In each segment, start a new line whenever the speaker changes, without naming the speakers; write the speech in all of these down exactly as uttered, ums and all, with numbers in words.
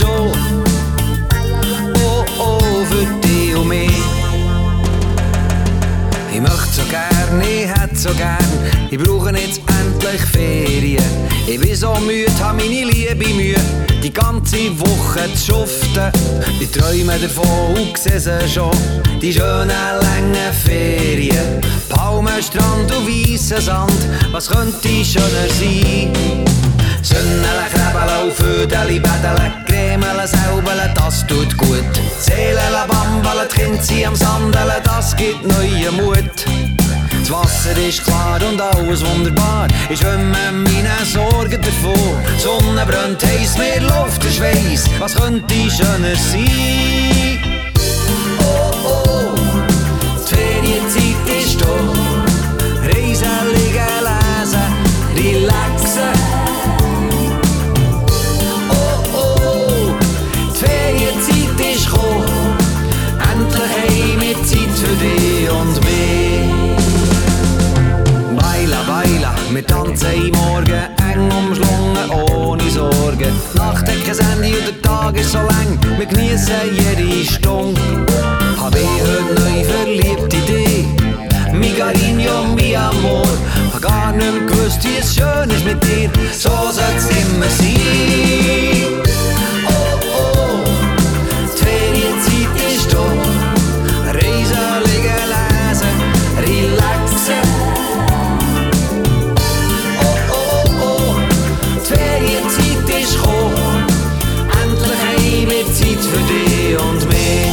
stehen. Oh, oh, für dich und mich. Ich möchte so gern, ich hätte so gern, ich brauche jetzt endlich Ferien. Ich bin so müde, hab meine Liebe Mühe, die ganze Woche zu schuften. Ich träume davon und sehe sie schon, die schönen, langen Ferien. Palmen, Strand und weisser Sand, was könnte schöner sein? Sönnele, Krebele und Födeli, Bedele, Cremele, Säubele, das tut gut. Seelele, Bambele, die Kinder sind am Sandeln, das gibt neuen Mut. Das Wasser ist klar und alles wunderbar, ich schwimme meine Sorgen davon. Die Sonne brennt heiß, mir Luft ist weiss, was könnte schöner sein? Oh, oh, die Ferienzeit ist da, reisen, liegen, lesen, relaxen. Für dich und mich. Baila, baila, wir tanzen im Morgen, eng umschlungen, ohne Sorgen. Die Nacht hat kein Ende und der Tag ist so lang, wir genießen jede Stunde. Hab ich heute neu verliebt in dich, mi cariño, mi amor. Hab gar nicht mehr gewusst, wie es schön ist mit dir, so soll's immer sein. Oh, oh, die Ferienzeit ist da. Reisen, liegen, lesen, relaxen. Oh, oh, oh, die Ferienzeit ist gekommen. Endlich haben wir Zeit für dich und mich.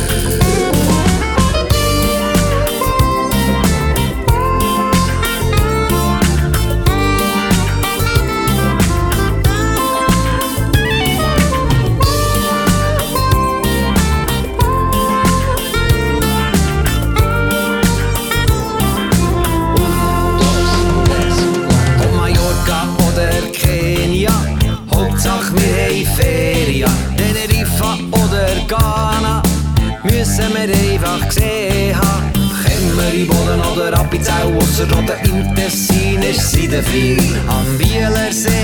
Müssen wir einfach gesehen haben. Kämmer im Boden oder Appenzell, ausser Roden im Tessin ist Seidenfrei. Am Bielersee